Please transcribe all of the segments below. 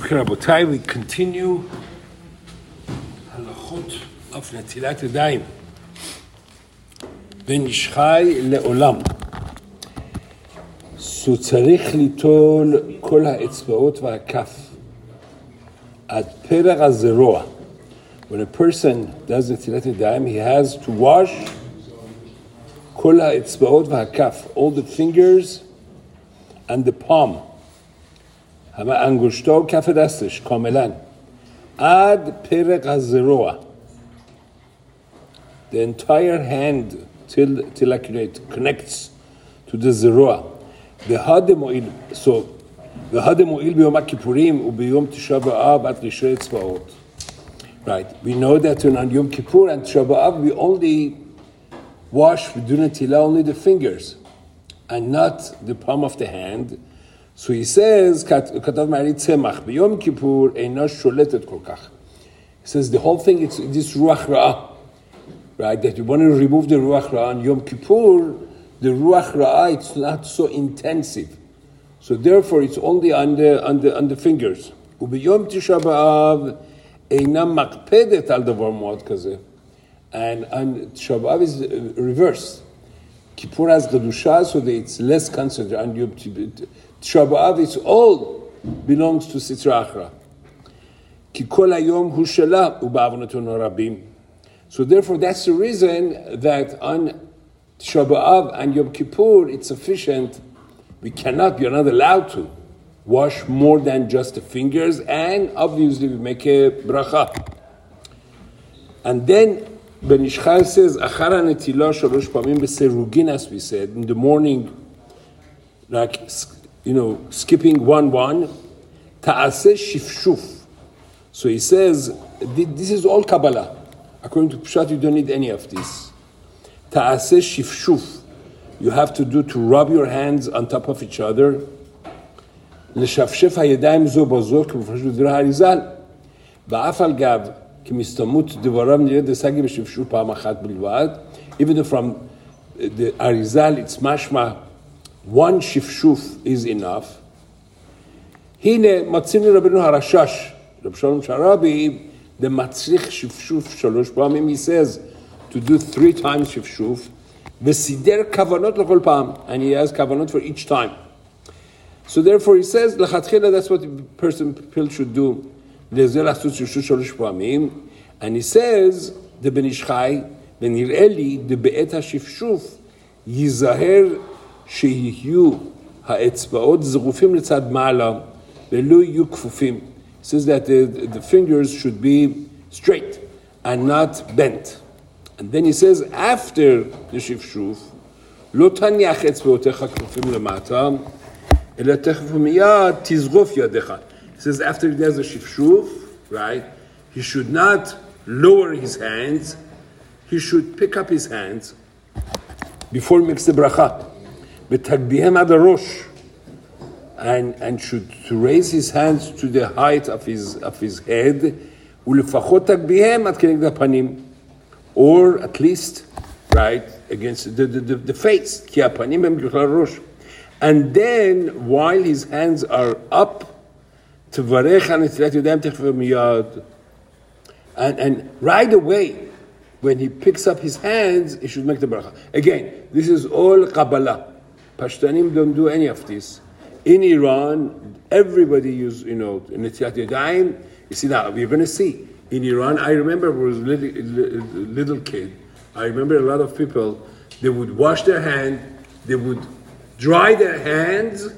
Okay, Rabotai, we continue halachot of Netilat Yadayim. Ben Ish Chai le'olam. So tzarich litol kol ha'etzbaot va'akaf ad perach hazeroa. When a person does Netilat Yadayim, he has to wash kol ha'etzbaot va'akaf, all the fingers and the palm. Hama angushto kaf dastش کاملا ad perach hazeroa. The entire hand till it connects to the zeroa. והד מועיל, so והד מועיל ביום הכיפורים וביום תשעה באב עד ראשי אצבעות. Right, we know that on Yom Kippur and Tisha B'Av we only wash with netilah only the fingers and not the palm of the hand. So he says, כתב מערי צמח, ביום כיפור אינה שולטת כל כך. He says the whole thing, it's this ruach ra'ah, right? That you want to remove the ruach ra'ah on Yom Kippur, the ruach ra'ah, it's not so intensive. So therefore it's only on the fingers. וביום תשעה באב אינה מקפדת על דבר מאוד כזה. And תשעה באב is reverse. Kippur has Kedusha, so that it's less concentrated. And Tisha B'Av, it's all belongs to Sitra Achra. Ki kol hayom hu shela u'ba'avonoto rabim. So therefore, that's the reason that on Tisha B'Av and Yom Kippur, it's sufficient. We are not allowed to wash more than just the fingers, and obviously we make a bracha. And then Ben Ish Chai says, Achar ha'netilah shalosh pamim b'serugin, as we said, in the morning, like, skipping one, ta'aseh shifshuf. So he says, this is all Kabbalah. According to Pshat, you don't need any of this. Ta'aseh shifshuf. You have to do to rub your hands on top of each other. L'shafshef ha'yadayim zo bazo, k'mufrashu d'ra ha'rizal. Ba'af al gav, כמסתמות דבריו נראה דסגי בשפשור פעם אחת בלבד. Even though from the Arizal it's mashma, one shifshuf is enough. הנה מצינו רבנו הרשש, רב שלום שרבי, the מצריך שפשוף שלוש פעמים, he says to do 3 times shifshuf, וסידר כוונות לכל פעם, and he has כוונות for each time. So therefore he says, לכתחילה, that's what the person should do. And he says, the Ben Ish Chai, ונראה לי, דבעת השפשוף, ייזהר שיהיו האצבעות זרופים לצד מעלה, ולא יהיו כפופים. He says that the fingers should be straight and not bent. And then he says, after the shifshuf, לא תניח אצבעותיך כפופים למטה, אלא תכף ומיד תזרוף ידיך. He says after he does a shifshuf, right, he should not lower his hands, he should pick up his hands before he makes the bracha. Betagbihem ad harosh, and should to raise his hands to the height of his head, ulefachot tagbihem ad keneged hapanim, or at least, right, against the face, ki hapanim hem kechal harosh. And then while his hands are up, and right away, when he picks up his hands, he should make the bracha. Again, this is all Kabbalah. Pashtanim don't do any of this. In Iran, everybody use, Netilat Yadayim. You see now, we're going to see. In Iran, I remember when I was a little kid, I remember a lot of people, they would wash their hand, they would dry their hands,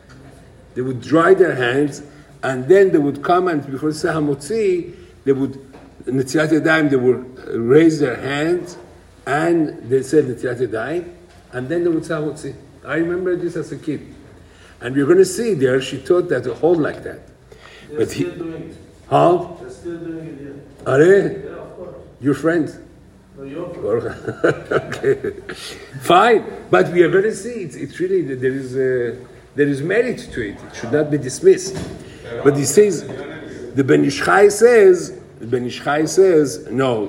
and then they would come and before say Hamotzi, they would Netilat Yadayim, they would raise their hands and they said Netilat Yadayim, and then they would say Hamotzi. I remember this as a kid. And we're going to see there, she taught that to hold like that. They're still doing it. Huh? They're still doing it, yeah. Are they? Yeah, of course. Your friends? No, your friends. Okay. Fine. But we are going to see, it's really, there is merit to it. It should not be dismissed. But he says, the Ben Ish Chai says, no, I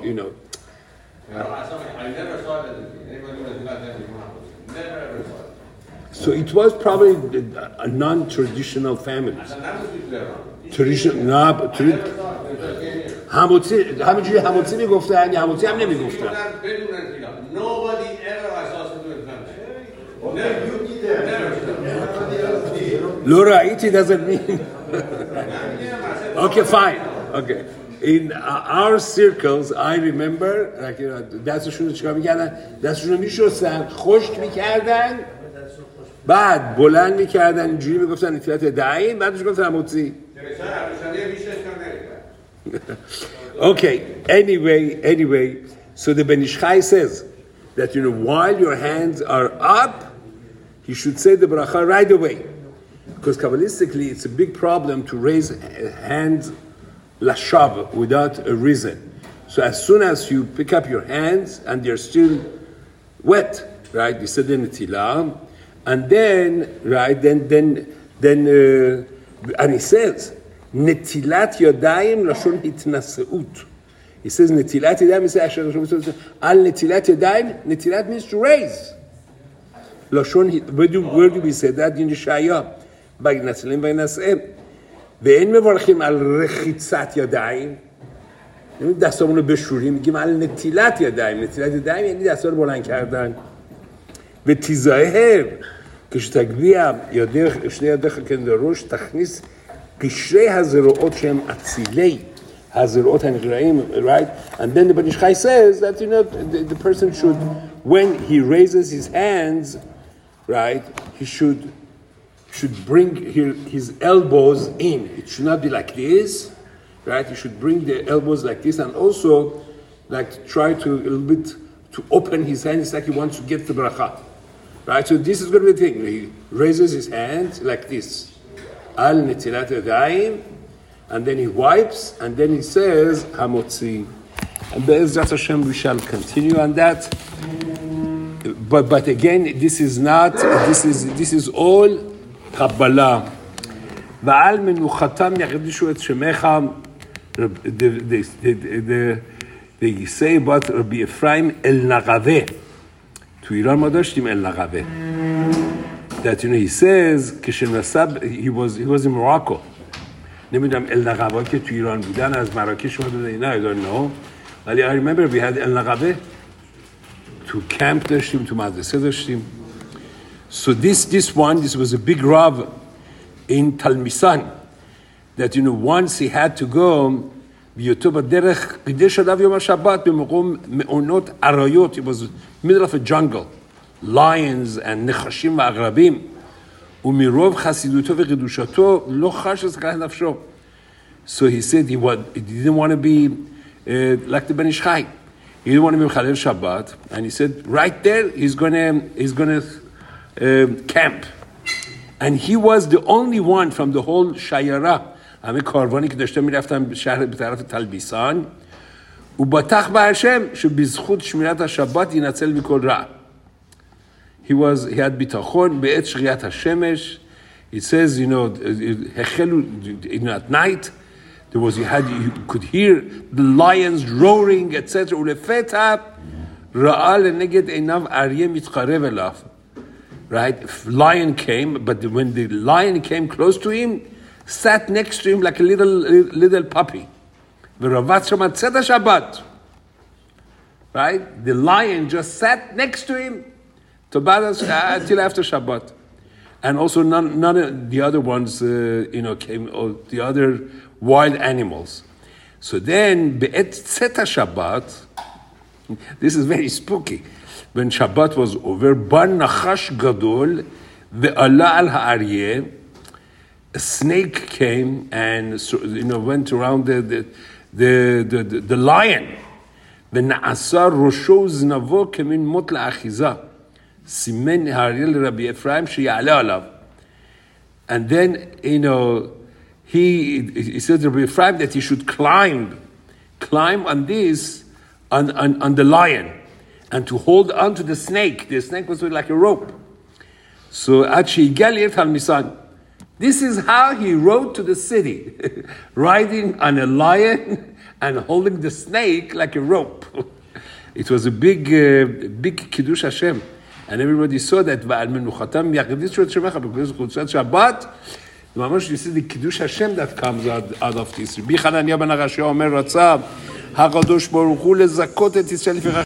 never saw that anybody was not that anymore. Never ever saw it. So it was probably a non-traditional family. And that was people around. tradition نه همینجوری هموتی میگفتن یا هموتی هم نمیگفتن بدون انتیلا. Nobody ever I saw something with family. Laura, it doesn't mean. Okay, fine. Okay. In our circles, I remember, like, دستشون رو چیکار میکردن؟ دستشون رو میشستن، خشک میکردن، بعد بلند میکردن، اینجوری میگفتن اطلاعات دعیم، بعدش گفتن هموتی. Okay, anyway, so the Ben Ish Chai says that, while your hands are up, you should say the bracha right away. Because Kabbalistically, it's a big problem to raise hands lashav without a reason. So as soon as you pick up your hands and they're still wet, right? You said the netilah, and then, right, then, and he says, netilat yadayim lashon hitnaseut. He says netilat yadayim. He says al netilat yadayim. Netilat means to raise. Lashon. Where do we say that in Yeshaya? Vaynaselim vaynaseim. Ve'en mevarchim al rechitzat yadayim. دستامون رو بشوریم میگیم al netilat yadayim. Netilat yadayim یعنی دستا رو بلند کردن. و تیزاهر כשתגביה שני ידיך כנדרוש תכניס קשרי הזרועות שהם אצילי הזרועות הנקראים, right? And then the Ben Ish Chai says that, the person should, when he raises his hands, right, he should bring his elbows in. It should not be like this, right? He should bring the elbows like this, and also like try to a little bit to open his hands. It's like he wants to get the bracha, right? So this is going to be the thing. He raises his hands like this, al netilat yadayim, and then he wipes, and then he says hamotzi. And Be'ezrat Hashem, we shall continue on that. But again, this is all Kabbalah. Va'al menuchatam yaqdishu et shemecha. They say about Rabbi Ephraim El Nagaveh. To Iran ma dashtim El Nagaveh. That he says Kishenasab, he was in Morocco. نمیدونم النقبا که تو ایران بودن از مراکش اومده اینا I don't know. ولی I remember we had النقبه تو کمپ داشتیم تو مدرسه داشتیم. So this was a big Rav in Talmisan that once he had to go בהיותו בדרך קידש עליו יום השבת במקום מעונות אריות. It was middle of a jungle, lions and נחשים ועקרבים. ומרוב חסידותו וקדושתו לא חש סכנת נפשו. So he said he didn't want to be like the Ben Ish Chai. He didn't want to be Mechalel Shabbat, and he said right there he's gonna camp. And he was the only one from the whole Shayara. همه کاروانی که داشتن میرفتن به شهر به طرف تلبیسان. و بطخ به هشم שבזכות שמירת השבת ינצל מכל רע. He had bitachon be'et shriat hashemesh. It says, at night, you could hear the lions roaring, etc. Ulefeta ra'a leneged einav aryeh mitqarev elav. Right? Lion came, but when the lion came close to him, sat next to him like a little puppy. V'ravat shamat tzeta Shabbat. Right? The lion just sat next to him until after Shabbat. And also none of the other ones, came, or the other wild animals. So then, Be'et Tzeta Shabbat, this is very spooky. When Shabbat was over, Bar Nachash Gadol, Ve'ala al Ha'aryeh, a snake came and went around the lion. Ve'na'asar Rosho Znavo Kemin Mot La'achiza. Simen Hariel Rabbi Ephraim sheyale alav. And then, he said to Rabbi Ephraim that he should climb on this, on the lion, and to hold on to the snake. The snake was like a rope. So, Achi Galir Talmisan. This is how he rode to the city, riding on a lion and holding the snake like a rope. It was a big Kiddush Hashem. And everybody saw that because Chutzat Shabbat, ממש יסוד קידוש השם דווקא זה עד אף תסרי. בי חנניה בן הרשע אומר רצה, הקדוש ברוך הוא לזכות את ישראל לפיכך